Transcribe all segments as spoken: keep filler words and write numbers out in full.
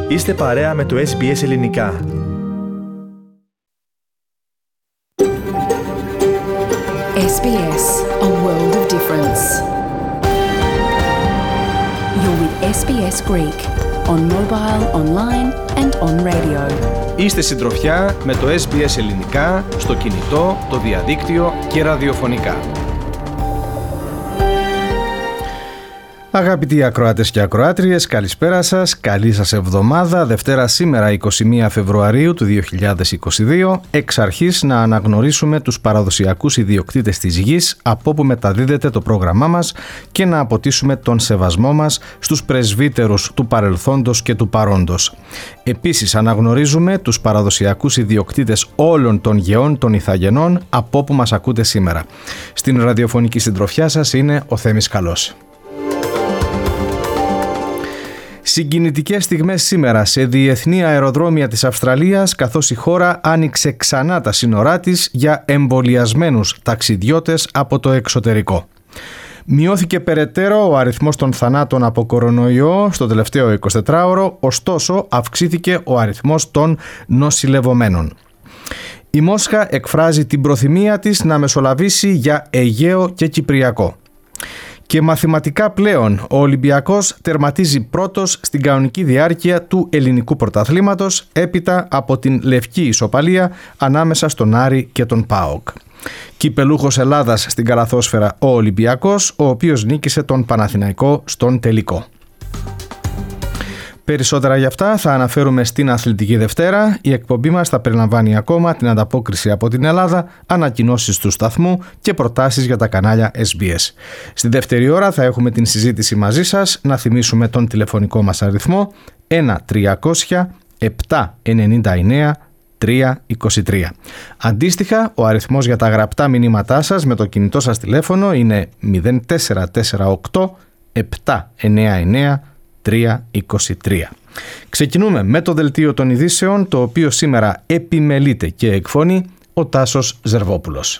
Είστε παρέα με το ες μπι ες Ελληνικά. ες μπι ες, a world of difference. You're with ες μπι ες Greek, on mobile, online and on radio. Είστε συντροφιά με το ες μπι ες Ελληνικά, στο κινητό, το διαδίκτυο και ραδιοφωνικά. Αγαπητοί ακροάτες και ακροάτριες, καλησπέρα σας, καλή σας εβδομάδα. Δευτέρα σήμερα, εικοστή πρώτη Φεβρουαρίου του δύο χιλιάδες είκοσι δύο, εξ αρχής να αναγνωρίσουμε τους παραδοσιακούς ιδιοκτήτες της γης από όπου μεταδίδεται το πρόγραμμά μας και να αποτίσουμε τον σεβασμό μας στους πρεσβύτερους του παρελθόντος και του παρόντος. Επίσης αναγνωρίζουμε τους παραδοσιακούς ιδιοκτήτες όλων των γεών των Ιθαγενών από όπου μας ακούτε σήμερα. Στην ραδιοφωνική συντροφιά σας είναι ο Θέμης Καλός. Συγκινητικές στιγμές σήμερα σε διεθνή αεροδρόμια της Αυστραλίας, καθώς η χώρα άνοιξε ξανά τα σύνορά της για εμβολιασμένους ταξιδιώτες από το εξωτερικό. Μειώθηκε περαιτέρω ο αριθμός των θανάτων από κορονοϊό στο τελευταίο εικοσιτετράωρο, ωστόσο αυξήθηκε ο αριθμός των νοσηλευομένων. Η Μόσχα εκφράζει την προθυμία της να μεσολαβήσει για Αιγαίο και Κυπριακό. Και μαθηματικά πλέον ο Ολυμπιακός τερματίζει πρώτος στην κανονική διάρκεια του ελληνικού πρωταθλήματος έπειτα από την λευκή ισοπαλία ανάμεσα στον Άρη και τον ΠΑΟΚ. Κυπελούχος Ελλάδας στην καλαθόσφαιρα ο Ολυμπιακός, ο οποίος νίκησε τον Παναθηναϊκό στον τελικό. Περισσότερα γι' αυτά θα αναφέρουμε στην Αθλητική Δευτέρα. Η εκπομπή μας θα περιλαμβάνει ακόμα την ανταπόκριση από την Ελλάδα, ανακοινώσεις του σταθμού και προτάσεις για τα κανάλια ες μπι ες. Στη δεύτερη ώρα θα έχουμε την συζήτηση μαζί σας. Να θυμίσουμε τον τηλεφωνικό μας αριθμό ένα τριακόσια επτά ενενήντα εννέα τριακόσια είκοσι τρία. Αντίστοιχα, ο αριθμός για τα γραπτά μηνύματά σας με το κινητό σας τηλέφωνο είναι μηδέν τέσσερα τέσσερα οκτώ επτά εννέα εννέα τριακόσια είκοσι τρία. Ξεκινούμε με το δελτίο των ειδήσεων, το οποίο σήμερα επιμελείται και εκφωνεί ο Τάσος Ζερβόπουλος.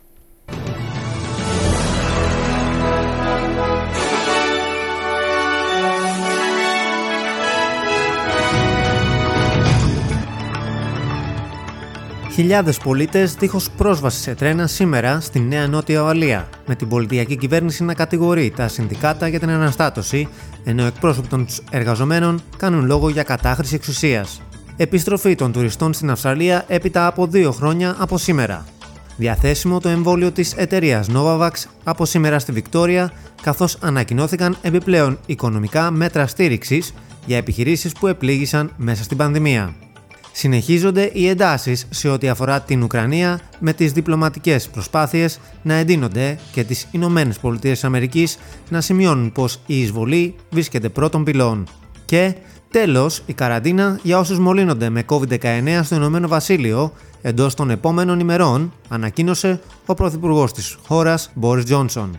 Χιλιάδες πολίτες δίχως πρόσβαση σε τρένα σήμερα στη Νέα Νότια Ουαλία, με την πολιτιακή κυβέρνηση να κατηγορεί τα συνδικάτα για την αναστάτωση, ενώ εκπρόσωποι των εργαζομένων κάνουν λόγο για κατάχρηση εξουσίας. Επιστροφή των τουριστών στην Αυστραλία έπειτα από δύο χρόνια από σήμερα. Διαθέσιμο το εμβόλιο της εταιρείας Novavax από σήμερα στη Βικτόρια, καθώς ανακοινώθηκαν επιπλέον οικονομικά μέτρα στήριξης για επιχειρήσεις που επλήγησαν μέσα στην πανδημία. Συνεχίζονται οι εντάσεις σε ό,τι αφορά την Ουκρανία, με τις διπλωματικές προσπάθειες να εντείνονται και τις Ηνωμένες Πολιτείες Αμερικής να σημειώνουν πως η εισβολή βρίσκεται πρώτων πυλών. Και τέλος, η καραντίνα για όσους μολύνονται με κόβιντ δεκαεννέα στο Ηνωμένο Βασίλειο εντός των επόμενων ημερών, ανακοίνωσε ο Πρωθυπουργός της χώρας Μπόρις Τζόνσον.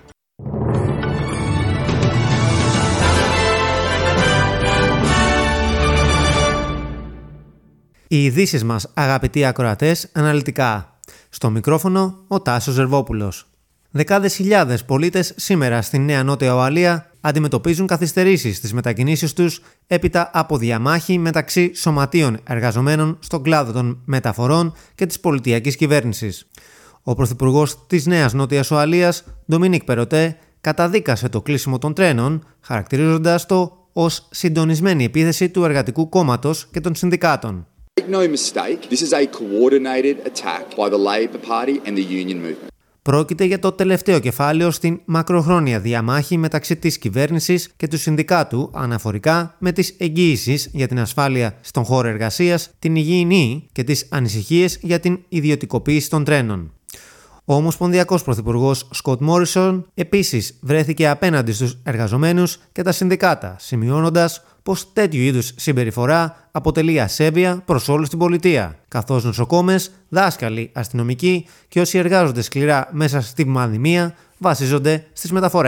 Οι ειδήσεις μας, αγαπητοί ακροατές, αναλυτικά. Στο μικρόφωνο, ο Τάσος Ζερβόπουλος. Δεκάδες χιλιάδες πολίτες σήμερα στη Νέα Νότια Ουαλία αντιμετωπίζουν καθυστερήσεις στις μετακινήσεις τους έπειτα από διαμάχη μεταξύ σωματείων εργαζομένων στον κλάδο των μεταφορών και της πολιτιακής κυβέρνησης. Ο Πρωθυπουργός της Νέας Νότιας Ουαλίας, Ντομινίκ Περοτέ, καταδίκασε το κλείσιμο των τρένων, χαρακτηρίζοντας το ως συντονισμένη επίθεση του Εργατικού Κόμματος και των συνδικάτων. Make no mistake, this is a coordinated attack by the Labor Party and the union movement. Πρόκειται για το τελευταίο κεφάλαιο στην μακροχρόνια διαμάχη μεταξύ της κυβέρνησης και του συνδικάτου αναφορικά με τις εγγύησεις για την ασφάλεια στον χώρο εργασίας, την υγιεινή και τις ανησυχίες για την ιδιωτικοποίηση των τρένων. Ο Ομοσπονδιακός Πρωθυπουργός Σκοτ Μόρισον επίσης βρέθηκε απέναντι στους εργαζομένους και τα συνδικάτα, σημειώνοντας πως τέτοιου είδους συμπεριφορά αποτελεί ασέβεια προς όλους την πολιτεία, καθώς νοσοκόμες, δάσκαλοι, αστυνομικοί και όσοι εργάζονται σκληρά μέσα στη πανδημία βασίζονται στις μεταφορές.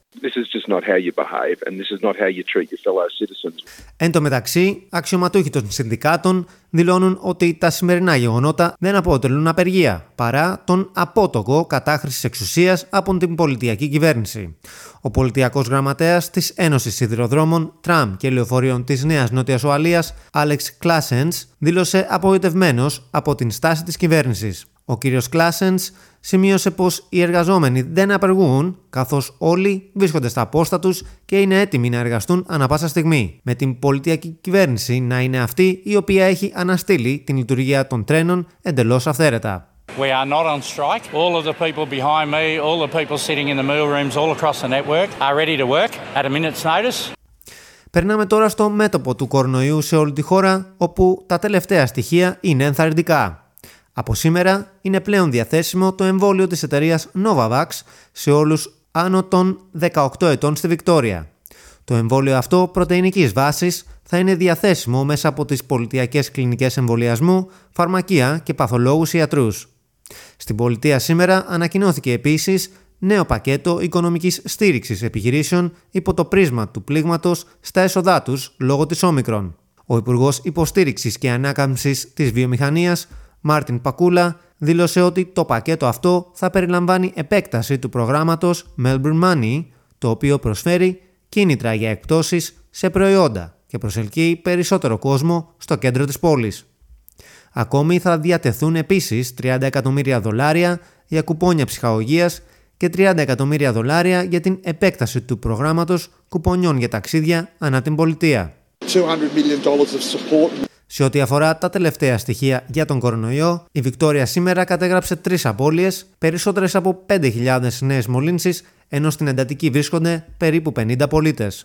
This is just not how you behave and this is not how you treat your fellow citizens. Εν τω μεταξύ, αξιωματούχοι των συνδικάτων δηλώνουν ότι τα σημερινά γεγονότα δεν αποτελούν απεργία, παρά τον απότοκο κατάχρησης εξουσίας από την πολιτιακή κυβέρνηση. Ο πολιτιακός γραμματέας της Ένωσης Σιδηροδρόμων, Τραμ και Λεωφορείων της Νέας Νότιας Ουαλίας, Άλεξ Κλάσενς, δήλωσε απογοητευμένος από την στάση της κυβέρνησης. Ο κύριος Κλάσενς σημείωσε πως οι εργαζόμενοι δεν απεργούν, καθώς όλοι βρίσκονται στα πόστα τους και είναι έτοιμοι να εργαστούν ανά πάσα στιγμή, με την πολιτιακή κυβέρνηση να είναι αυτή η οποία έχει αναστείλει την λειτουργία των τρένων εντελώς αυθαίρετα. We are not on strike. All of the people behind me, all the people sitting in the meal rooms all across the network are ready to work at a minute's notice. Περνάμε τώρα στο μέτωπο του κορονοϊού σε όλη τη χώρα, όπου τα τελευταία στοιχεία είναι ενθαρρυντικά. Από σήμερα είναι πλέον διαθέσιμο το εμβόλιο της εταιρείας Novavax σε όλους άνω των δεκαοκτώ ετών στη Βικτόρια. Το εμβόλιο αυτό πρωτεϊνικής βάσης θα είναι διαθέσιμο μέσα από τις πολιτιακές κλινικές εμβολιασμού, φαρμακεία και παθολόγους ιατρούς. Στην πολιτεία σήμερα ανακοινώθηκε επίσης νέο πακέτο οικονομικής στήριξης επιχειρήσεων υπό το πρίσμα του πλήγματος στα έσοδά τους λόγω της Όμικρον. Ο Υπουργός Υποστήριξης και Ανάκαμψης της Βιομηχανίας, Μάρτιν Πακούλα, δήλωσε ότι το πακέτο αυτό θα περιλαμβάνει επέκταση του προγράμματος Melbourne Money, το οποίο προσφέρει κίνητρα για εκπτώσεις σε προϊόντα και προσελκύει περισσότερο κόσμο στο κέντρο της πόλης. Ακόμη θα διατεθούν επίσης τριάντα εκατομμύρια δολάρια για κουπόνια ψυχαγωγίας και τριάντα εκατομμύρια δολάρια για την επέκταση του προγράμματος κουπονιών για ταξίδια ανά την πολιτεία. Σε ό,τι αφορά τα τελευταία στοιχεία για τον κορονοϊό, η Βικτόρια σήμερα κατέγραψε τρεις απώλειες, περισσότερες από πέντε χιλιάδες νέες μολύνσεις, ενώ στην εντατική βρίσκονται περίπου πενήντα πολίτες.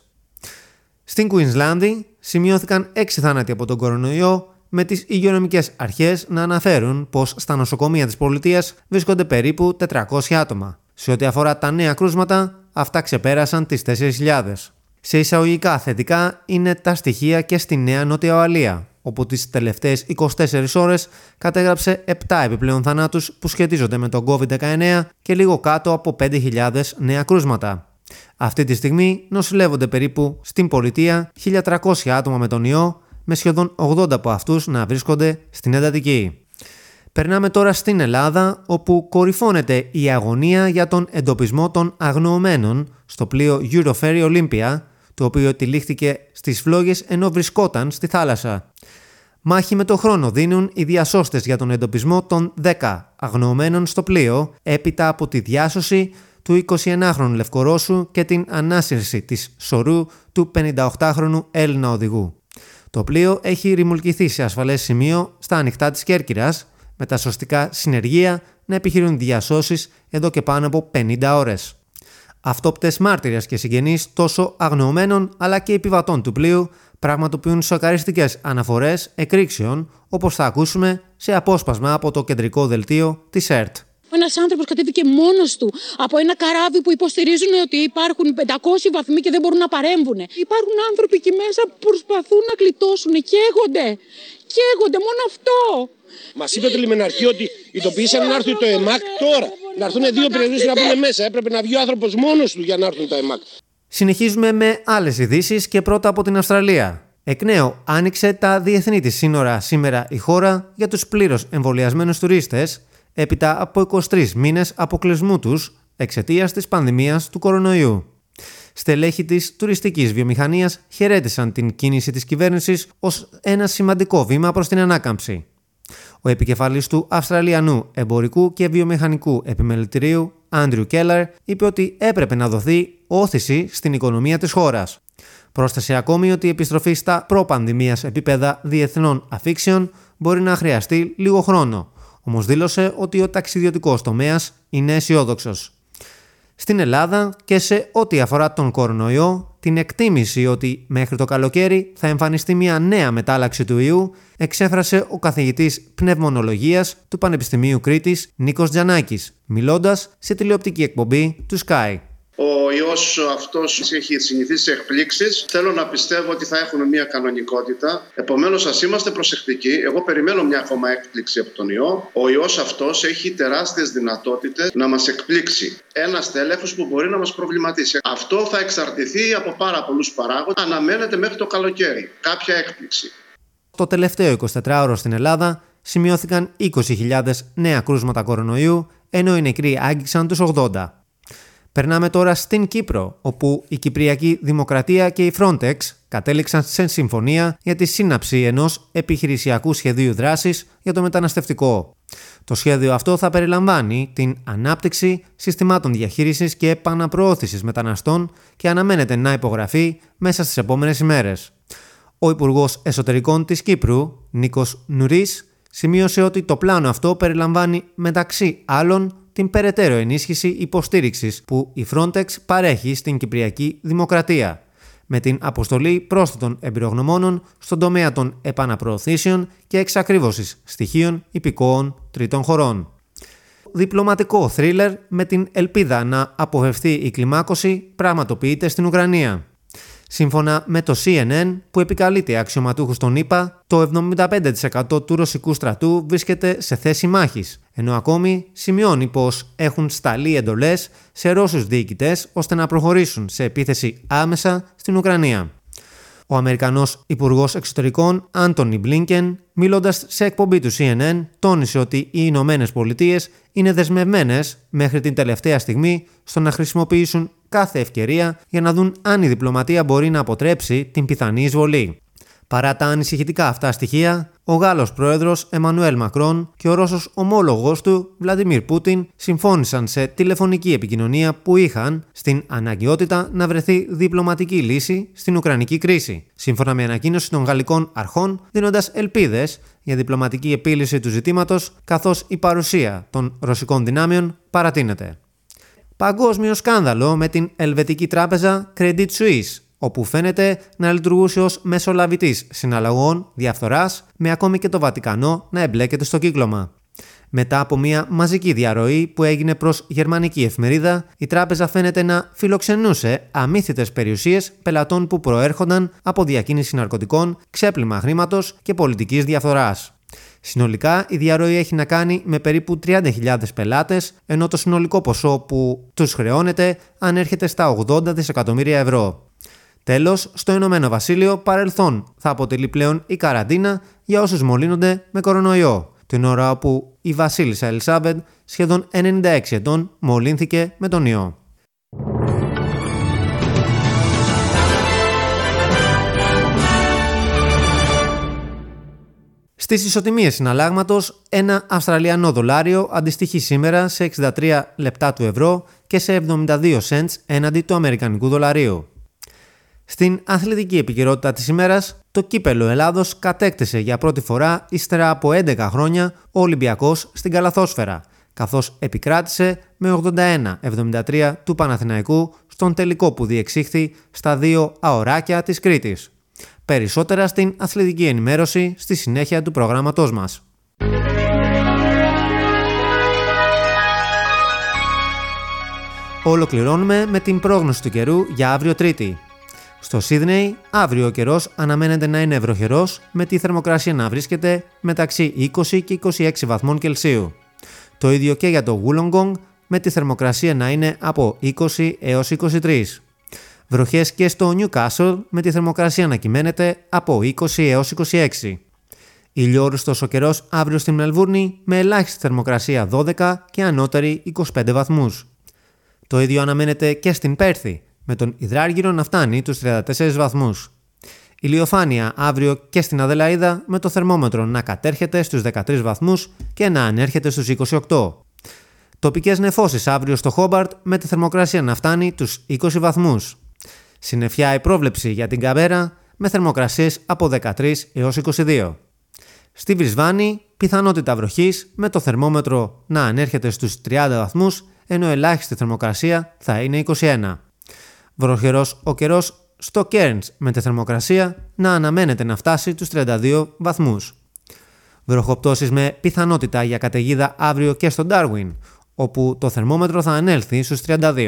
Στην Κουινσλάνδη σημειώθηκαν έξι θάνατοι από τον κορονοϊό, με τις υγειονομικές αρχές να αναφέρουν πως στα νοσοκομεία της πολιτείας βρίσκονται περίπου τετρακόσια άτομα. Σε ό,τι αφορά τα νέα κρούσματα, αυτά ξεπέρασαν τις τέσσερις χιλιάδες. Σε εισαγωγικά θετικά είναι τα στοιχεία και στη Νέα Νότια Ουαλία, όπου τις τελευταίες είκοσι τέσσερις ώρες κατέγραψε επτά επιπλέον θανάτους που σχετίζονται με τον κόβιντ δεκαεννέα και λίγο κάτω από πέντε χιλιάδες νέα κρούσματα. Αυτή τη στιγμή νοσηλεύονται περίπου στην πολιτεία χίλια τριακόσια άτομα με τον ιό, με σχεδόν ογδόντα από αυτούς να βρίσκονται στην εντατική. Περνάμε τώρα στην Ελλάδα, όπου κορυφώνεται η αγωνία για τον εντοπισμό των αγνοωμένων στο πλοίο Euroferry Olympia, το οποίο τυλίχθηκε στις φλόγες ενώ βρισκόταν στη θάλασσα. Μάχη με το χρόνο δίνουν οι διασώστες για τον εντοπισμό των δέκα αγνοωμένων στο πλοίο, έπειτα από τη διάσωση του εικοσιενάχρονου Λευκορώσου και την ανάσυρση της σωρού του πενηνταοκτάχρονου Έλληνα οδηγού. Το πλοίο έχει ρημουλκηθεί σε ασφαλές σημείο στα ανοιχτά της Κέρκυρας, με τα σωστικά συνεργεία να επιχειρούν διασώσεις εδώ και πάνω από πενήντα ώρες. Αυτόπτες μάρτυρες και συγγενείς τόσο αγνοωμένων αλλά και επιβατών του πλοίου πραγματοποιούν σοκαριστικές αναφορές εκρήξεων, όπως θα ακούσουμε σε απόσπασμα από το κεντρικό δελτίο της ΕΡΤ. Ένας άνθρωπος κατέβηκε μόνος του από ένα καράβι που υποστηρίζουν ότι υπάρχουν πεντακόσιοι βαθμοί και δεν μπορούν να παρέμβουν. Υπάρχουν άνθρωποι εκεί μέσα που προσπαθούν να γλιτώσουν, καίγονται. Καίγονται, μόνο αυτό. Μας είπε το λιμεναρχείο ότι ειδοποιήσαν να έρθει το ΕΜΑΚ τώρα. Να έρθουν δύο περιοδίες να μπουν μέσα. Έπρεπε να βγει ο άνθρωπος μόνος του για να έρθουν τα ΕΜΑΚ. Συνεχίζουμε με άλλες ειδήσεις και πρώτα από την Αυστραλία. Εκ νέου άνοιξε τα διεθνή της σύνορα σήμερα η χώρα για τους πλήρως εμβολιασμένους τουρίστες, έπειτα από είκοσι τρεις μήνες αποκλεισμού τους εξαιτίας της πανδημίας του κορονοϊού. Στελέχη της τουριστικής βιομηχανίας χαιρέτησαν την κίνηση της κυβέρνησης ως ένα σημαντικό βήμα προς την ανάκαμψη. Ο επικεφαλής του Αυστραλιανού Εμπορικού και Βιομηχανικού Επιμελητηρίου, Άντριου Κέλλαρ, είπε ότι έπρεπε να δοθεί όθηση στην οικονομία της χώρας. Πρόσθεσε ακόμη ότι η επιστροφή στα προ-πανδημίας επίπεδα διεθνών αφήξεων μπορεί να χρειαστεί λίγο χρόνο. Όμως δήλωσε ότι ο ταξιδιωτικός τομέας είναι αισιόδοξος. Στην Ελλάδα και σε ό,τι αφορά τον κορονοϊό, την εκτίμηση ότι μέχρι το καλοκαίρι θα εμφανιστεί μια νέα μετάλλαξη του ιού, εξέφρασε ο καθηγητής πνευμονολογίας του Πανεπιστημίου Κρήτης Νίκος Τζανάκης, μιλώντας σε τηλεοπτική εκπομπή του Sky. Ο ιός αυτός έχει συνηθίσει σε εκπλήξεις. Θέλω να πιστεύω ότι θα έχουν μια κανονικότητα. Επομένως, ας είμαστε προσεκτικοί. Εγώ περιμένω μια ακόμα έκπληξη από τον ιό. Ο ιός αυτός έχει τεράστιες δυνατότητες να μας εκπλήξει. Ένας τέλεχος που μπορεί να μας προβληματίσει. Αυτό θα εξαρτηθεί από πάρα πολλούς παράγοντες. Αναμένεται μέχρι το καλοκαίρι κάποια έκπληξη. Το τελευταίο εικοσιτετράωρο στην Ελλάδα σημειώθηκαν είκοσι χιλιάδες νέα κρούσματα κορονοϊού, ενώ οι νεκροί άγγιξαν τους ογδόντα. Περνάμε τώρα στην Κύπρο, όπου η Κυπριακή Δημοκρατία και η Frontex κατέληξαν σε συμφωνία για τη σύναψη ενός επιχειρησιακού σχεδίου δράσης για το μεταναστευτικό. Το σχέδιο αυτό θα περιλαμβάνει την ανάπτυξη συστημάτων διαχείρισης και επαναπροώθησης μεταναστών και αναμένεται να υπογραφεί μέσα στις επόμενες ημέρες. Ο Υπουργός Εσωτερικών της Κύπρου, Νίκος Νουρίς, σημείωσε ότι το πλάνο αυτό περιλαμβάνει μεταξύ άλλων την περαιτέρω ενίσχυση υποστήριξης που η Frontex παρέχει στην Κυπριακή Δημοκρατία, με την αποστολή πρόσθετων εμπειρογνωμόνων στον τομέα των επαναπροωθήσεων και εξακρίβωσης στοιχείων υπηκόων τρίτων χωρών. Διπλωματικό θρίλερ με την ελπίδα να αποφευθεί η κλιμάκωση πραγματοποιείται στην Ουκρανία. Σύμφωνα με το σι εν εν, που επικαλείται αξιωματούχους των ΗΠΑ, το εβδομήντα πέντε τοις εκατό του ρωσικού στρατού βρίσκεται σε θέση μάχης, ενώ ακόμη σημειώνει πως έχουν σταλεί εντολές σε Ρώσους διοικητές ώστε να προχωρήσουν σε επίθεση άμεσα στην Ουκρανία. Ο Αμερικανός Υπουργός Εξωτερικών Άντονι Μπλίνκεν, μιλώντας σε εκπομπή του σι εν εν, τόνισε ότι οι Ηνωμένες Πολιτείες είναι δεσμευμένες μέχρι την τελευταία στιγμή στο να χρησιμοποιήσουν κάθε ευκαιρία για να δουν αν η διπλωματία μπορεί να αποτρέψει την πιθανή εισβολή. Παρά τα ανησυχητικά αυτά στοιχεία, ο Γάλλος πρόεδρος Εμμανουέλ Μακρόν και ο Ρώσος ομόλογος του Βλαντιμίρ Πούτιν συμφώνησαν σε τηλεφωνική επικοινωνία που είχαν στην αναγκαιότητα να βρεθεί διπλωματική λύση στην ουκρανική κρίση, σύμφωνα με ανακοίνωση των γαλλικών αρχών, δίνοντας ελπίδες για διπλωματική επίλυση του ζητήματος, καθώς η παρουσία των ρωσικών δυνάμεων παρατείνεται. Παγκόσμιο σκάνδαλο με την ελβετική τράπεζα Credit Suisse, όπου φαίνεται να λειτουργούσε ως μεσολαβητής συναλλαγών διαφθοράς, με ακόμη και το Βατικανό να εμπλέκεται στο κύκλωμα. Μετά από μια μαζική διαρροή που έγινε προς γερμανική εφημερίδα, η τράπεζα φαίνεται να φιλοξενούσε αμύθιτες περιουσίες πελατών που προέρχονταν από διακίνηση ναρκωτικών, ξέπλυμα χρήματος και πολιτικής διαφθοράς. Συνολικά, η διαρροή έχει να κάνει με περίπου τριάντα χιλιάδες πελάτες, ενώ το συνολικό ποσό που τους χρεώνεται ανέρχεται στα ογδόντα δισεκατομμύρια ευρώ. Τέλος, στο Ηνωμένο Βασίλειο, παρελθόν θα αποτελεί πλέον η καραντίνα για όσους μολύνονται με κορονοϊό, την ώρα όπου η βασίλισσα Ελισάβετ, σχεδόν ενενήντα έξι ετών, μολύνθηκε με τον ιό. Στις ισοτιμίες συναλλάγματος, ένα Αυστραλιανό δολάριο αντιστοιχεί σήμερα σε εξήντα τρία λεπτά του ευρώ και σε εβδομήντα δύο σεντς έναντι του αμερικανικού δολαρίου. Στην αθλητική επικαιρότητα της ημέρας, το κύπελλο Ελλάδος κατέκτησε για πρώτη φορά ύστερα από έντεκα χρόνια ο Ολυμπιακός στην καλαθόσφαιρα, καθώς επικράτησε με ογδόντα ένα εβδομήντα τρία του Παναθηναϊκού στον τελικό που διεξήχθη στα δύο αωράκια της Κρήτης. Περισσότερα στην αθλητική ενημέρωση στη συνέχεια του προγράμματός μας. Ολοκληρώνουμε με την πρόγνωση του καιρού για αύριο Τρίτη. Στο Σίδνεϊ, αύριο ο καιρός αναμένεται να είναι βροχερός, με τη θερμοκρασία να βρίσκεται μεταξύ είκοσι και είκοσι έξι βαθμών Κελσίου. Το ίδιο και για το Wollongong, με τη θερμοκρασία να είναι από είκοσι έως είκοσι τρία. Βροχές και στο Newcastle, με τη θερμοκρασία να κυμαίνεται από είκοσι έως είκοσι έξι. Ηλιόριστος ο καιρός αύριο στη Μελβούρνη, με ελάχιστη θερμοκρασία δώδεκα και ανώτερη είκοσι πέντε βαθμούς. Το ίδιο αναμένεται και στην Πέρθη, με τον υδράργυρο να φτάνει τους τριάντα τέσσερις βαθμούς. Ηλιοφάνεια αύριο και στην Αδελαΐδα, με το θερμόμετρο να κατέρχεται στους δεκατρείς βαθμούς και να ανέρχεται στους είκοσι οκτώ. Τοπικές νεφώσεις αύριο στο Χόμπαρτ, με τη θερμοκρασία να φτάνει τους είκοσι βαθμούς. Συννεφιά η πρόβλεψη για την Καμπέρα, με θερμοκρασίες από δεκατρείς έως είκοσι δύο. Στη Βρισβάνη, πιθανότητα βροχής, με το θερμόμετρο να ανέρχεται στους τριάντα βαθμούς, ενώ ελάχιστη θερμοκρασία θα είναι είκοσι ένα. Βροχερός ο καιρός στο Κέρνς, με τη θερμοκρασία να αναμένεται να φτάσει τους τριάντα δύο βαθμούς. Βροχοπτώσεις με πιθανότητα για καταιγίδα αύριο και στο Ντάρουιν, όπου το θερμόμετρο θα ανέλθει στους τριάντα δύο.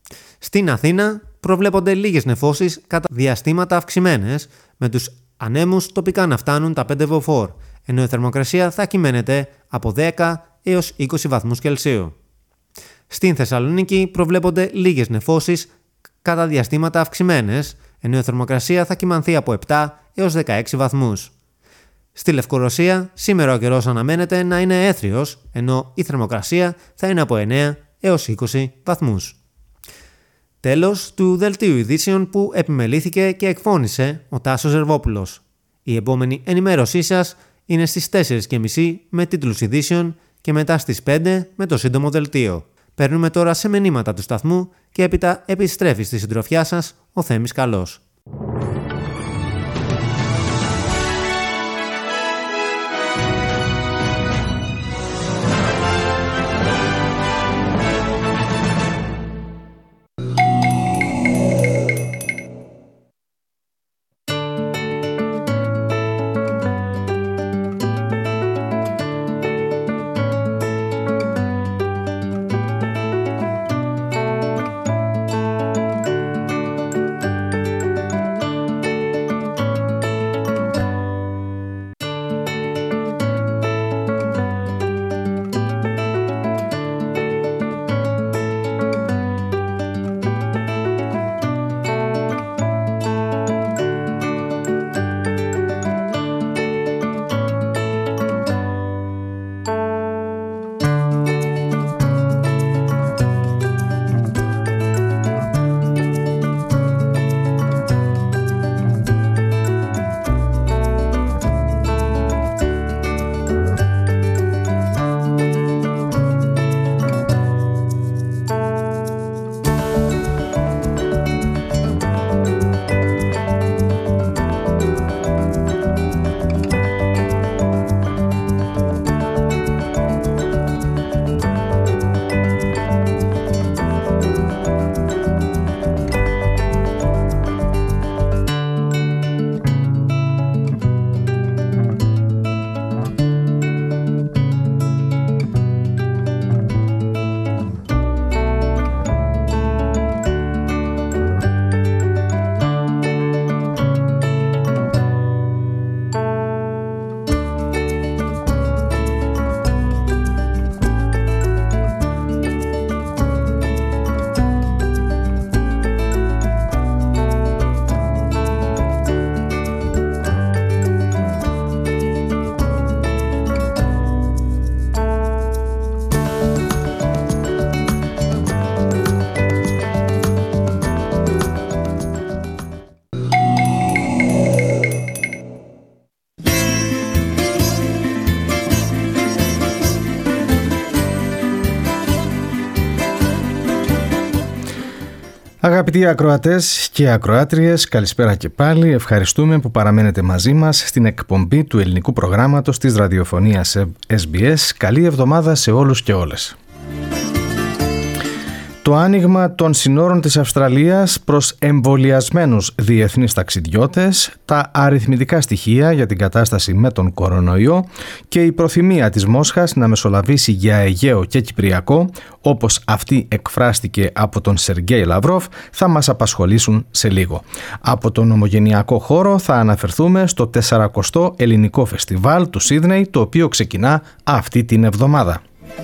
Στην Αθήνα προβλέπονται λίγες νεφώσεις κατά διαστήματα αυξημένες, με τους ανέμους τοπικά να φτάνουν τα πέντε μποφόρ, ενώ η θερμοκρασία θα κυμαίνεται από δέκα έως είκοσι βαθμούς Κελσίου. Στην Θεσσαλονίκη προβλέπονται λίγες νεφώσεις κατά διαστήματα αυξημένες, ενώ η θερμοκρασία θα κυμανθεί από επτά έως δεκαέξι βαθμούς. Στη Λευκορωσία σήμερα ο καιρός αναμένεται να είναι έθριος, ενώ η θερμοκρασία θα είναι από εννέα έως είκοσι βαθμούς. Τέλος του δελτίου ειδήσεων που επιμελήθηκε και εκφώνησε ο Τάσος Ζερβόπουλος. Η επόμενη ενημέρωσή σας είναι στις τέσσερις και μισή με τίτλους ειδήσεων και μετά στις πέντε με το σύντομο δελτίο. Παίρνουμε τώρα σε μηνύματα του σταθμού και έπειτα επιστρέφει στη συντροφιά σας ο Θέμης Καλός. Αγαπητοί ακροατές και ακροάτριες, καλησπέρα και πάλι. Ευχαριστούμε που παραμένετε μαζί μας στην εκπομπή του ελληνικού προγράμματος της ραδιοφωνίας ες μπι ες. Καλή εβδομάδα σε όλους και όλες. Το άνοιγμα των συνόρων της Αυστραλίας προς εμβολιασμένους διεθνείς ταξιδιώτες, τα αριθμητικά στοιχεία για την κατάσταση με τον κορονοϊό και η προθυμία της Μόσχας να μεσολαβήσει για Αιγαίο και Κυπριακό, όπως αυτή εκφράστηκε από τον Σεργέη Λαυρόφ, θα μας απασχολήσουν σε λίγο. Από τον ομογενειακό χώρο θα αναφερθούμε στο τεσσαρακοστό ελληνικό φεστιβάλ του Σίδνεϊ, το οποίο ξεκινά αυτή την εβδομάδα.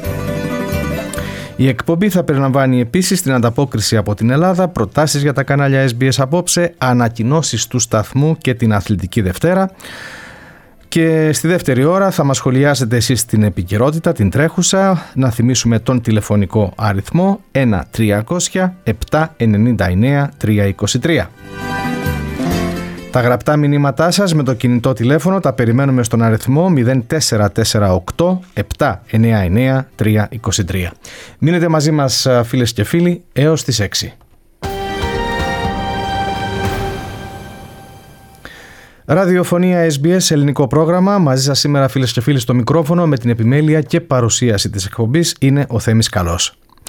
Η εκπομπή θα περιλαμβάνει επίσης την ανταπόκριση από την Ελλάδα, προτάσεις για τα κανάλια ες μπι ες Απόψε, ανακοινώσεις του σταθμού και την Αθλητική Δευτέρα. Και στη δεύτερη ώρα θα μας σχολιάσετε εσείς την επικαιρότητα, την τρέχουσα. Να θυμίσουμε τον τηλεφωνικό αριθμό ένα τριακόσια επτά ενενήντα εννέα τριακόσια είκοσι τρία. Τα γραπτά μηνύματά σας με το κινητό τηλέφωνο τα περιμένουμε στον αριθμό μηδέν τέσσερα τέσσερα οκτώ επτά εννέα εννέα τριακόσια είκοσι τρία. Μείνετε μαζί μας, φίλες και φίλοι, έως τις έξι. Ραδιοφωνία ες μπι ες, ελληνικό πρόγραμμα. Μαζί σας σήμερα, φίλες και φίλοι, στο μικρόφωνο με την επιμέλεια και παρουσίαση της εκπομπής είναι ο Θέμης Καλός.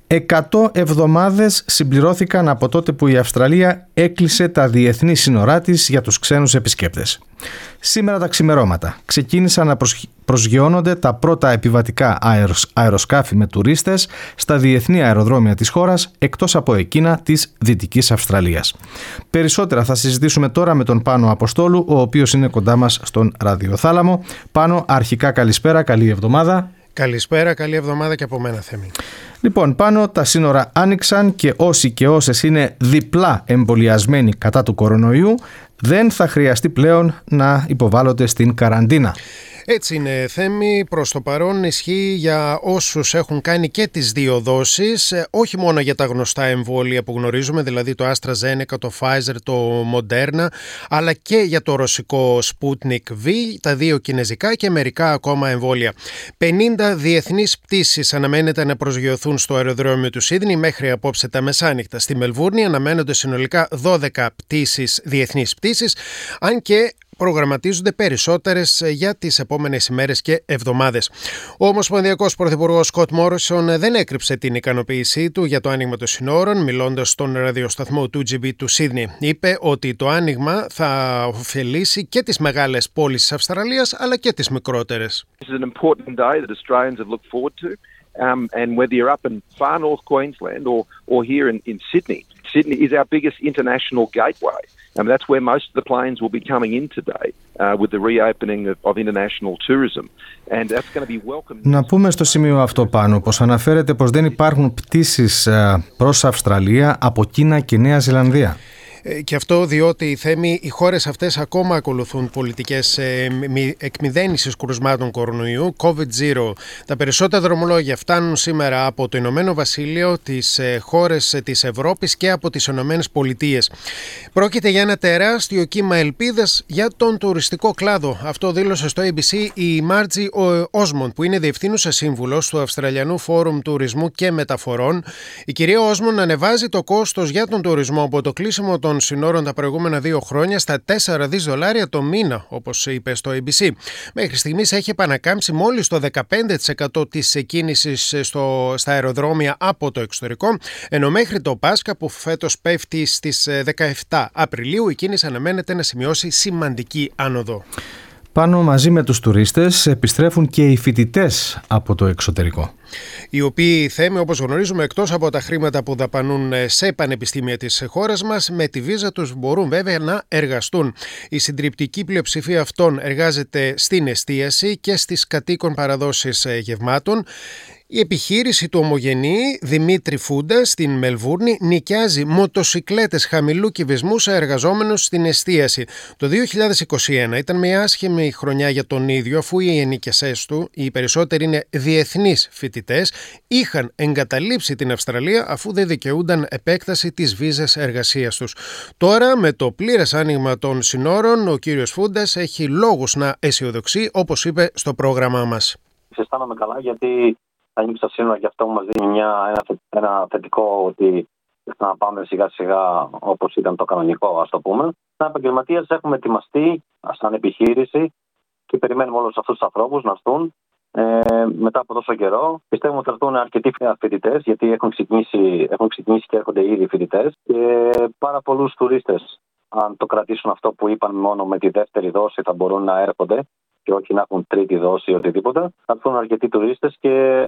εκατό εβδομάδες συμπληρώθηκαν από τότε που η Αυστραλία έκλεισε τα διεθνή σύνορά της για τους ξένους επισκέπτες. Σήμερα τα ξημερώματα ξεκίνησαν να προσγειώνονται τα πρώτα επιβατικά αεροσκάφη με τουρίστες στα διεθνή αεροδρόμια της χώρας, εκτός από εκείνα της Δυτικής Αυστραλίας. Περισσότερα θα συζητήσουμε τώρα με τον Πάνο Αποστόλου, ο οποίος είναι κοντά μας στον ραδιοθάλαμο. Πάνο, αρχικά καλησπέρα, καλή εβδομάδα. Καλησπέρα, καλή εβδομάδα και από μένα, Θέμη. Λοιπόν, Πάνο, τα σύνορα άνοιξαν και όσοι και όσες είναι διπλά εμβολιασμένοι κατά του κορονοϊού δεν θα χρειαστεί πλέον να υποβάλλονται στην καραντίνα. Έτσι είναι, Θέμη. Προς το παρόν ισχύει για όσους έχουν κάνει και τις δύο δόσεις, όχι μόνο για τα γνωστά εμβόλια που γνωρίζουμε, δηλαδή το AstraZeneca, το Pfizer, το Moderna, αλλά και για το ρωσικό Sputnik V, τα δύο κινεζικά και μερικά ακόμα εμβόλια. πενήντα διεθνείς πτήσεις αναμένεται να προσγειωθούν στο αεροδρόμιο του Σίδνεϊ μέχρι απόψε τα μεσάνυχτα. Στη Μελβούρνη αναμένονται συνολικά δώδεκα πτήσεις, διεθνείς πτήσεις, αν και προγραμματίζονται περισσότερες για τις επόμενες ημέρες και εβδομάδες. Ο Ομοσπονδιακός Πρωθυπουργός Σκοτ Μόρισον δεν έκρυψε την ικανοποίησή του για το άνοιγμα των συνόρων, μιλώντας στον ραδιοσταθμό του τζι μπι του Σίδνεϊ. Είπε ότι το άνοιγμα θα ωφελήσει και τις μεγάλες πόλεις της Αυστραλίας αλλά και τις μικρότερες. This is an important day that Australians have looked forward to, um, and whether you're up in far north Queensland or or here in, in Sydney, Sydney is our biggest international gateway. And that's where most of the planes will be coming in today uh, with the reopening of, of international tourism. And that's going to be welcome. Να πούμε στο σημείο αυτό πάνω πως αναφέρεται πως δεν υπάρχουν πτήσεις προς Αυστραλία από Κίνα και Νέα Ζηλανδία. Και αυτό διότι, Θέμη, οι χώρες αυτές ακόμα ακολουθούν πολιτικές ε, εκμηδένισης κρουσμάτων κορονοϊού, κόβιντ μηδέν. Τα περισσότερα δρομολόγια φτάνουν σήμερα από το Ηνωμένο Βασίλειο, τις ε, χώρες ε, της Ευρώπης και από τις Ηνωμένες Πολιτείες. Πρόκειται για ένα τεράστιο κύμα ελπίδας για τον τουριστικό κλάδο. Αυτό δήλωσε στο έι μπι σι η Μάρτζι Όσμοντ, που είναι διευθύνουσα σύμβουλος του Αυστραλιανού Φόρουμ Τουρισμού και Μεταφορών. Η κυρία Όσμοντ ανεβάζει το κόστος για τον τουρισμό από το κλείσιμο των των συνόρων τα προηγούμενα δύο χρόνια στα τέσσερα δισεκατομμύρια δολάρια το μήνα, όπως είπε στο έι μπι σι. Μέχρι στιγμής έχει επανακάμψει μόλις το δεκαπέντε τοις εκατό της κίνησης στο, στα αεροδρόμια από το εξωτερικό, ενώ μέχρι το Πάσχα που φέτος πέφτει στις δεκαεφτά Απριλίου η κίνηση αναμένεται να σημειώσει σημαντική άνοδο. Πάνω μαζί με τους τουρίστες επιστρέφουν και οι φοιτητές από το εξωτερικό, οι οποίοι, Θέμη, όπως γνωρίζουμε, εκτός από τα χρήματα που δαπανούν σε πανεπιστήμια της χώρας μας, με τη βίζα τους μπορούν βέβαια να εργαστούν. Η συντριπτική πλειοψηφία αυτών εργάζεται στην εστίαση και στις κατοίκων παραδόσεις γευμάτων. Η επιχείρηση του ομογενή Δημήτρη Φούντα στην Μελβούρνη νοικιάζει μοτοσικλέτες χαμηλού κυβισμού σε εργαζόμενους στην εστίαση. Το δύο χιλιάδες είκοσι ένα ήταν μια άσχημη χρονιά για τον ίδιο, αφού οι ενοικιασές του, οι περισσότεροι είναι διεθνείς φοιτητές, είχαν εγκαταλείψει την Αυστραλία αφού δεν δικαιούνταν επέκταση της βίζας εργασίας τους. Τώρα, με το πλήρες άνοιγμα των συνόρων, ο κύριος Φούντας έχει λόγους να αισιοδοξεί, όπως είπε στο πρόγραμμά μας. Αισθάνομαι καλά γιατί θα ανοίξει τα σύνορα και αυτό μας δίνει μια, ένα, ένα θετικό ότι να πάμε σιγά σιγά όπως ήταν το κανονικό, ας το πούμε. Σαν επαγγελματίες έχουμε ετοιμαστεί σαν επιχείρηση και περιμένουμε όλους αυτούς τους ανθρώπους να έρθουν ε, μετά από τόσο καιρό. Πιστεύουμε ότι θα έρθουν αρκετοί φοιτητές, γιατί έχουν ξεκινήσει, έχουν ξεκινήσει και έρχονται ήδη φοιτητές, και πάρα πολλούς τουρίστες. Αν το κρατήσουν αυτό που είπαν, μόνο με τη δεύτερη δόση θα μπορούν να έρχονται και όχι να έχουν τρίτη δόση ή οτιδήποτε. Θα έρθουν αρκετοί τουρίστες και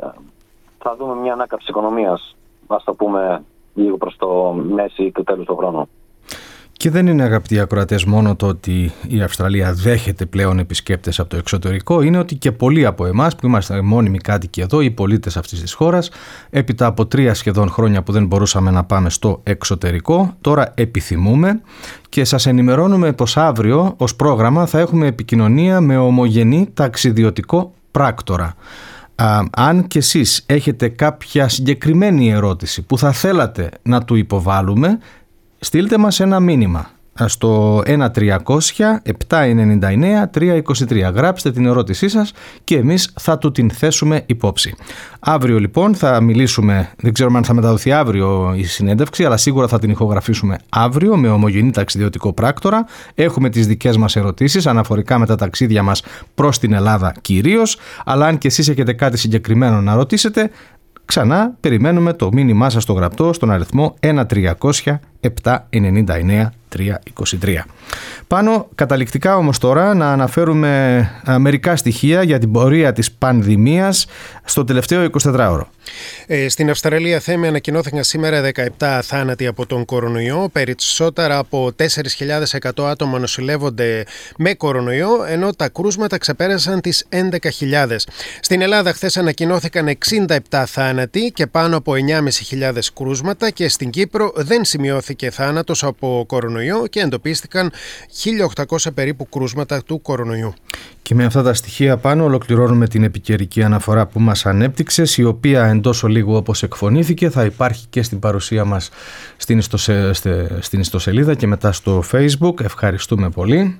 θα δούμε μια ανάκαμψη οικονομίας, ας το πούμε, λίγο προς το μέση του τέλους του χρόνου. Και δεν είναι, αγαπητοί ακροατές, μόνο το ότι η Αυστραλία δέχεται πλέον επισκέπτες από το εξωτερικό, είναι ότι και πολλοί από εμάς που είμαστε μόνιμοι κάτοικοι εδώ, οι πολίτες αυτής της χώρας, έπειτα από τρία σχεδόν χρόνια που δεν μπορούσαμε να πάμε στο εξωτερικό, τώρα επιθυμούμε, και σας ενημερώνουμε πως αύριο ως πρόγραμμα θα έχουμε επικοινωνία με ομογενή ταξιδιωτικό πράκτορα. Α, αν και εσείς έχετε κάποια συγκεκριμένη ερώτηση που θα θέλατε να του υποβάλουμε, στείλτε μας ένα μήνυμα στο ένα τριακόσια επτά ενενήντα εννέα τριακόσια είκοσι τρία. Γράψτε την ερώτησή σας και εμείς θα του την θέσουμε υπόψη. Αύριο λοιπόν θα μιλήσουμε, δεν ξέρουμε αν θα μεταδοθεί αύριο η συνέντευξη, αλλά σίγουρα θα την ηχογραφήσουμε αύριο με ομογενή ταξιδιωτικό πράκτορα. Έχουμε τις δικές μας ερωτήσεις αναφορικά με τα ταξίδια μας προς την Ελλάδα κυρίως, αλλά αν και εσείς έχετε κάτι συγκεκριμένο να ρωτήσετε, Ξανά περιμένουμε το μήνυμά σας στο γραπτό στον αριθμό ένα τριακόσια επτακόσια ενενήντα εννέα τριακόσια είκοσι τρία. Πάνω καταληκτικά όμως τώρα να αναφέρουμε μερικά στοιχεία για την πορεία της πανδημίας στο τελευταίο εικοσιτετράωρο. Ε, στην Αυστραλία, Θέμη, ανακοινώθηκαν σήμερα δεκαεπτά θάνατοι από τον κορονοϊό. Περισσότερα από τέσσερις χιλιάδες εκατό άτομα νοσηλεύονται με κορονοϊό, ενώ τα κρούσματα ξεπέρασαν τις έντεκα χιλιάδες. Στην Ελλάδα χθες ανακοινώθηκαν εξήντα επτά θάνατοι και πάνω από εννιά χιλιάδες πεντακόσια κρούσματα, και στην Κύπρο δεν σημειώθηκε θάνατος από κορονοϊό και εντοπίστηκαν χίλια οκτακόσια περίπου κρούσματα του κορονοϊού. Και με αυτά τα στοιχεία πάνω ολοκληρώνουμε την επικαιρική αναφορά που μας ανέπτυξες, η οποία εντός ολίγου, όπως εκφωνήθηκε, θα υπάρχει και στην παρουσία μας στην, ιστοσε... στην ιστοσελίδα και μετά στο Facebook. Ευχαριστούμε πολύ.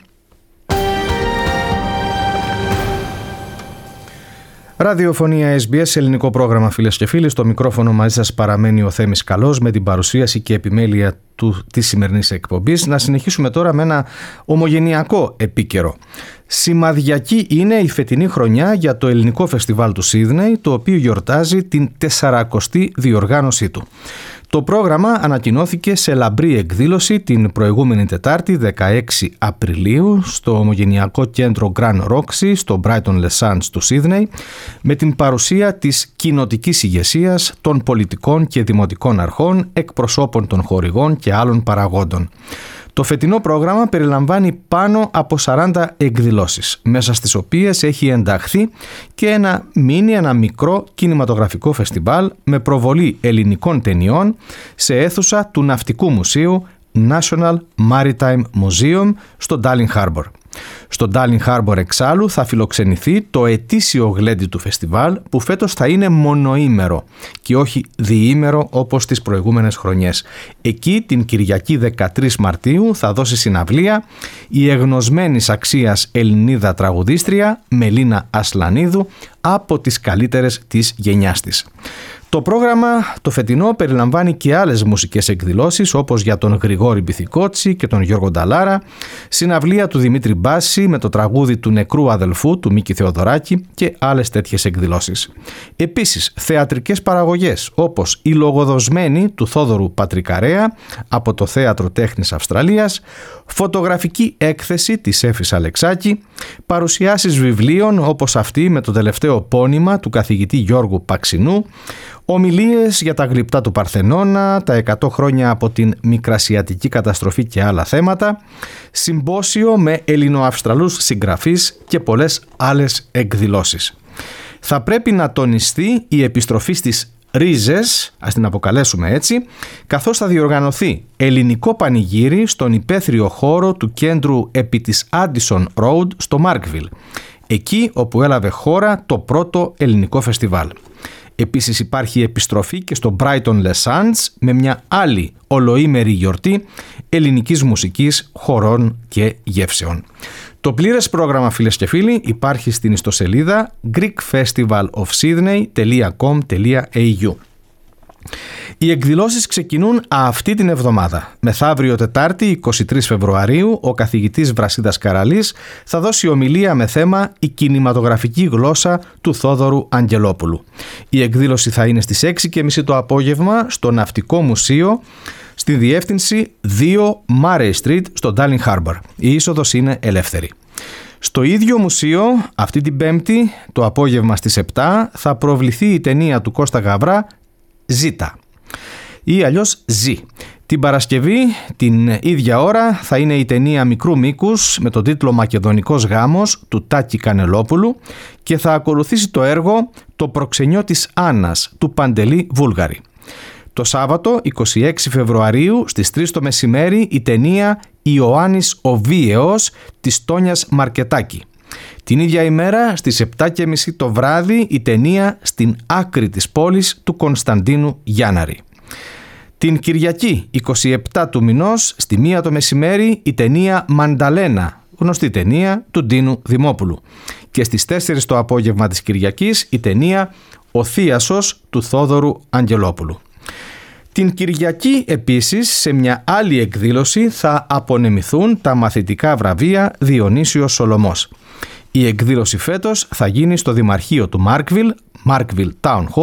Ραδιοφωνία ες μπι ες, ελληνικό πρόγραμμα, φίλες και φίλοι. Στο μικρόφωνο μαζί σας παραμένει ο Θέμης Καλός με την παρουσίαση και επιμέλεια του, της σημερινής εκπομπής. Να συνεχίσουμε τώρα με ένα ομογενειακό επίκαιρο. Σημαδιακή είναι η φετινή χρονιά για το ελληνικό φεστιβάλ του Σίδνεϊ, το οποίο γιορτάζει την τεσσαρακοστή διοργάνωσή του. Το πρόγραμμα ανακοινώθηκε σε λαμπρή εκδήλωση την προηγούμενη Τετάρτη, δεκαέξι Απριλίου, στο ομογενειακό κέντρο Grand Roxy στο Brighton Les Sands του Σίδνεϊ, με την παρουσία της κοινοτικής ηγεσίας, των πολιτικών και δημοτικών αρχών, εκπροσώπων των χορηγών και άλλων παραγόντων. Το φετινό πρόγραμμα περιλαμβάνει πάνω από σαράντα εκδηλώσεις, μέσα στις οποίες έχει ενταχθεί και ένα μίνι, ένα μικρό κινηματογραφικό φεστιβάλ με προβολή ελληνικών ταινιών σε αίθουσα του Ναυτικού Μουσείου National Maritime Museum στο Darling Harbour. Στο Darling Harbour εξάλλου θα φιλοξενηθεί το ετήσιο γλέντι του φεστιβάλ, που φέτος θα είναι μονοήμερο και όχι διήμερο όπως τις προηγούμενες χρονιές. Εκεί την Κυριακή δεκατρείς Μαρτίου θα δώσει συναυλία η εγνωσμένης αξίας Ελληνίδα τραγουδίστρια Μελίνα Ασλανίδου, από τις καλύτερες της γενιάς της. Το πρόγραμμα το φετινό περιλαμβάνει και άλλες μουσικές εκδηλώσεις, όπως για τον Γρηγόρη Μπιθικότσι και τον Γιώργο Νταλάρα, συναυλία του Δημήτρη Μπάση με το τραγούδι του νεκρού αδελφού του Μίκη Θεοδωράκη και άλλες τέτοιες εκδηλώσεις. Επίσης, θεατρικές παραγωγές όπως η Λογοδοσμένη του Θόδωρου Πατρικαρέα από το Θέατρο Τέχνης Αυστραλίας, φωτογραφική έκθεση της Έφης Αλεξάκη, παρουσιάσεις βιβλίων όπως αυτή με το τελευταίο πόνημα του καθηγητή Γιώργου Παξινού, ομιλίες για τα γλυπτά του Παρθενώνα, τα εκατό χρόνια από την Μικρασιατική καταστροφή και άλλα θέματα, συμπόσιο με Ελληνοαυστραλούς συγγραφείς και πολλές άλλες εκδηλώσεις. Θα πρέπει να τονιστεί η επιστροφή στις ρίζες, ας την αποκαλέσουμε έτσι, καθώς θα διοργανωθεί ελληνικό πανηγύρι στον υπαίθριο χώρο του κέντρου επί της Addison Road στο Markville, εκεί όπου έλαβε χώρα το πρώτο ελληνικό φεστιβάλ. Επίσης υπάρχει επιστροφή και στο Brighton Les Sands με μια άλλη ολοήμερη γιορτή ελληνικής μουσικής, χορών και γεύσεων. Το πλήρες πρόγραμμα, φίλες και φίλοι, υπάρχει στην ιστοσελίδα greek festival of sydney dot com dot a u. Οι εκδηλώσεις ξεκινούν αυτή την εβδομάδα. Μεθαύριο Τετάρτη, εικοστή τρίτη Φεβρουαρίου, ο καθηγητής Βρασίδας Καραλής θα δώσει ομιλία με θέμα «Η κινηματογραφική γλώσσα» του Θόδωρου Αγγελόπουλου. Η εκδήλωση θα είναι στις έξι και μισή το απόγευμα στο Ναυτικό Μουσείο, στη διεύθυνση δύο Murray Street στο Darling Harbour. Η είσοδος είναι ελεύθερη. Στο ίδιο μουσείο, αυτή την Πέμπτη, το απόγευμα στις επτά, θα προβληθεί η ταινία του Κώστα Γαβρά «Ζήτα» ή αλλιώς «Ζή». Την Παρασκευή, την ίδια ώρα, θα είναι η ταινία μικρού μήκους με τον τίτλο «Μακεδονικός γάμος» του Τάκη Κανελόπουλου και θα ακολουθήσει το έργο «Το προξενιό της Άννας» του Παντελή Βούλγαρη. Το Σάββατο, εικοστή έκτη Φεβρουαρίου, στις τρεις το μεσημέρι, η ταινία «Ιωάννης ο Βίαιος» της Τόνιας Μαρκετάκη. Την ίδια ημέρα, στις επτά και μισή το βράδυ, η ταινία «Στην άκρη της πόλης» του Κωνσταντίνου Γιάνναρη. Την Κυριακή, εικοστή εβδόμη του μηνός, στη μία το μεσημέρι, η ταινία «Μανταλένα», γνωστή ταινία του Ντίνου Δημόπουλου. Και στις τέσσερις το απόγευμα της Κυριακής, η ταινία «Ο Θίασος» του Θόδωρου Αγγελόπουλου. Την Κυριακή επίσης, σε μια άλλη εκδήλωση, θα απονεμηθούν τα μαθητικά βραβεία Διονύσιος Σολωμός. Η εκδήλωση φέτος θα γίνει στο Δημαρχείο του Markville, Markville Town Hall,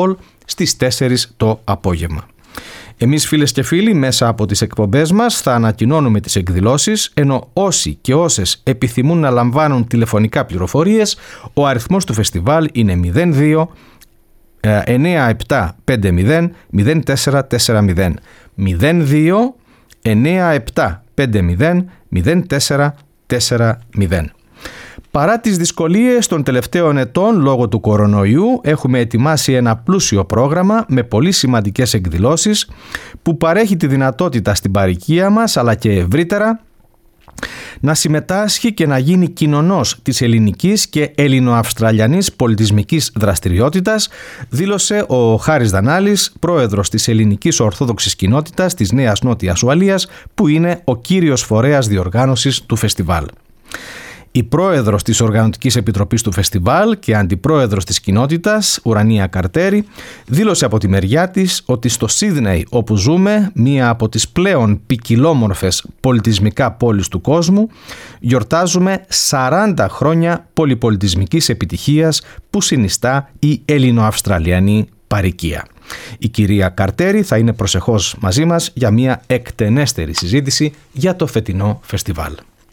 στις τέσσερις το απόγευμα. Εμείς, φίλες και φίλοι, μέσα από τις εκπομπές μας θα ανακοινώνουμε τις εκδηλώσεις, ενώ όσοι και όσες επιθυμούν να λαμβάνουν τηλεφωνικά πληροφορίες, ο αριθμός του φεστιβάλ είναι μηδέν δύο εννιά επτά πέντε μηδέν μηδέν τέσσερα τέσσερα μηδέν μηδέν δύο εννιά επτά πέντε μηδέν μηδέν τέσσερα τέσσερα μηδέν. Παρά τις δυσκολίες των τελευταίων ετών λόγω του κορονοϊού, έχουμε ετοιμάσει ένα πλούσιο πρόγραμμα με πολύ σημαντικές εκδηλώσεις που παρέχει τη δυνατότητα στην παροικία μας, αλλά και ευρύτερα, να συμμετάσχει και να γίνει κοινωνός της ελληνικής και ελληνοαυστραλιανής πολιτισμικής δραστηριότητας, δήλωσε ο Χάρης Δανάλης, πρόεδρος της Ελληνικής Ορθόδοξης Κοινότητας της Νέας Νότιας Ουαλίας, που είναι ο κύριος φορέας διοργάνωσης του φεστιβάλ. Η πρόεδρος της Οργανωτικής Επιτροπής του Φεστιβάλ και αντιπρόεδρος της κοινότητας, Ουρανία Καρτέρη, δήλωσε από τη μεριά της ότι στο Σίδνεϊ, όπου ζούμε, μία από τις πλέον ποικιλόμορφες πολιτισμικά πόλεις του κόσμου, γιορτάζουμε σαράντα χρόνια πολυπολιτισμικής επιτυχίας που συνιστά η ελληνοαυστραλιανή παροικία. Η κυρία Καρτέρη θα είναι προσεχώς μαζί μας για μία εκτενέστερη συζήτηση για το φετινό φεστιβάλ.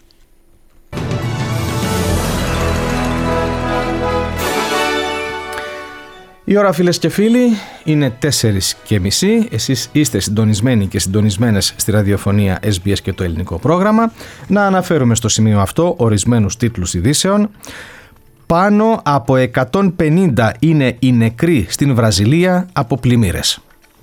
Η ώρα, φίλες και φίλοι, είναι τέσσερις και μισή. Εσείς είστε συντονισμένοι και συντονισμένες στη ραδιοφωνία ες μπι ες και το ελληνικό πρόγραμμα. Να αναφέρουμε στο σημείο αυτό ορισμένους τίτλους ειδήσεων. Πάνω από εκατόν πενήντα είναι οι νεκροί στην Βραζιλία από πλημμύρες.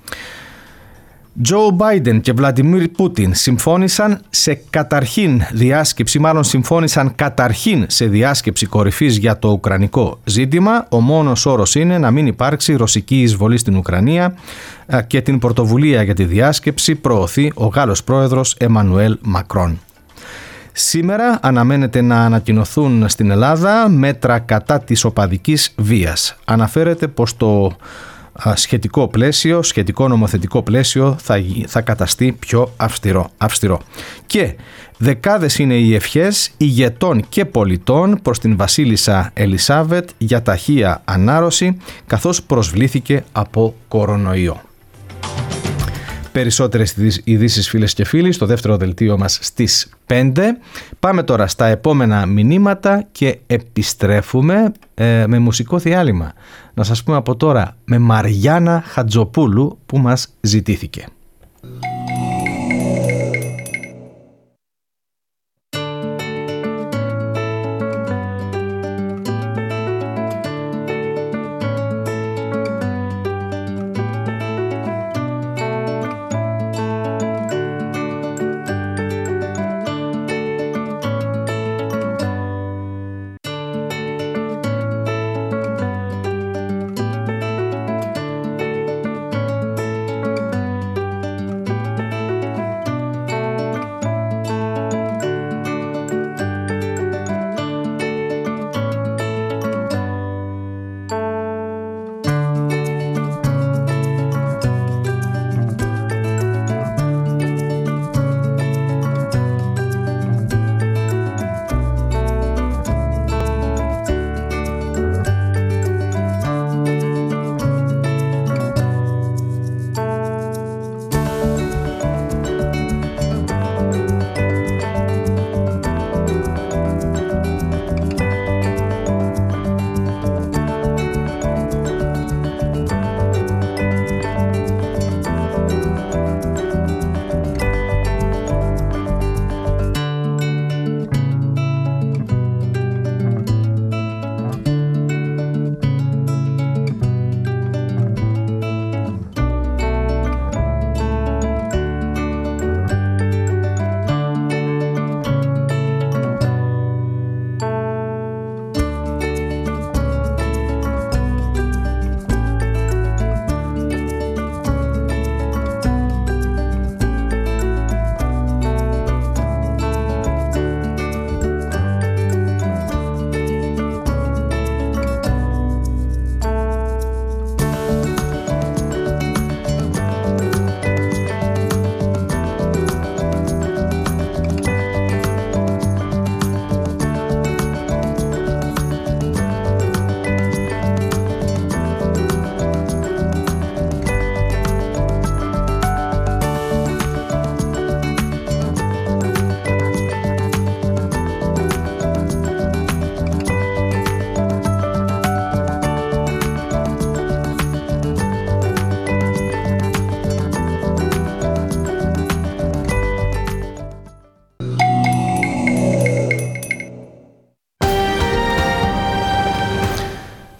Τζο Μπάιντεν και Βλαντιμίρ Πούτιν συμφώνησαν σε καταρχήν διάσκεψη, μάλλον συμφώνησαν καταρχήν σε διάσκεψη κορυφής για το ουκρανικό ζήτημα. Ο μόνος όρος είναι να μην υπάρξει ρωσική εισβολή στην Ουκρανία και την πρωτοβουλία για τη διάσκεψη προωθεί ο Γάλλος πρόεδρος Εμμανουέλ Μακρόν. Σήμερα αναμένεται να ανακοινωθούν στην Ελλάδα μέτρα κατά της οπαδικής βίας. Αναφέρεται πως το σχετικό πλαίσιο, σχετικό νομοθετικό πλαίσιο θα, θα καταστεί πιο αυστηρό, αυστηρό. Και δεκάδες είναι οι ευχές ηγετών και πολιτών προς την βασίλισσα Ελισάβετ για ταχεία ανάρρωση, καθώς προσβλήθηκε από κορονοϊό. Περισσότερες ειδήσεις, φίλες και φίλοι, στο δεύτερο δελτίο μας στις πέντε. Πάμε τώρα στα επόμενα μηνύματα και επιστρέφουμε ε, με μουσικό διάλειμμα. Να σας πούμε από τώρα με Μαριάννα Χατζοπούλου που μας ζητήθηκε.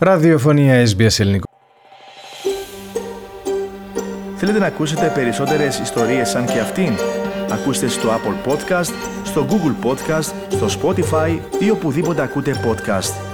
Ραδιοφωνία ες μπι ες Ελληνικό. Θέλετε να ακούσετε περισσότερες ιστορίες σαν και αυτήν? Ακούστε στο Apple Podcast, στο Google Podcast, στο Spotify ή οπουδήποτε ακούτε podcast.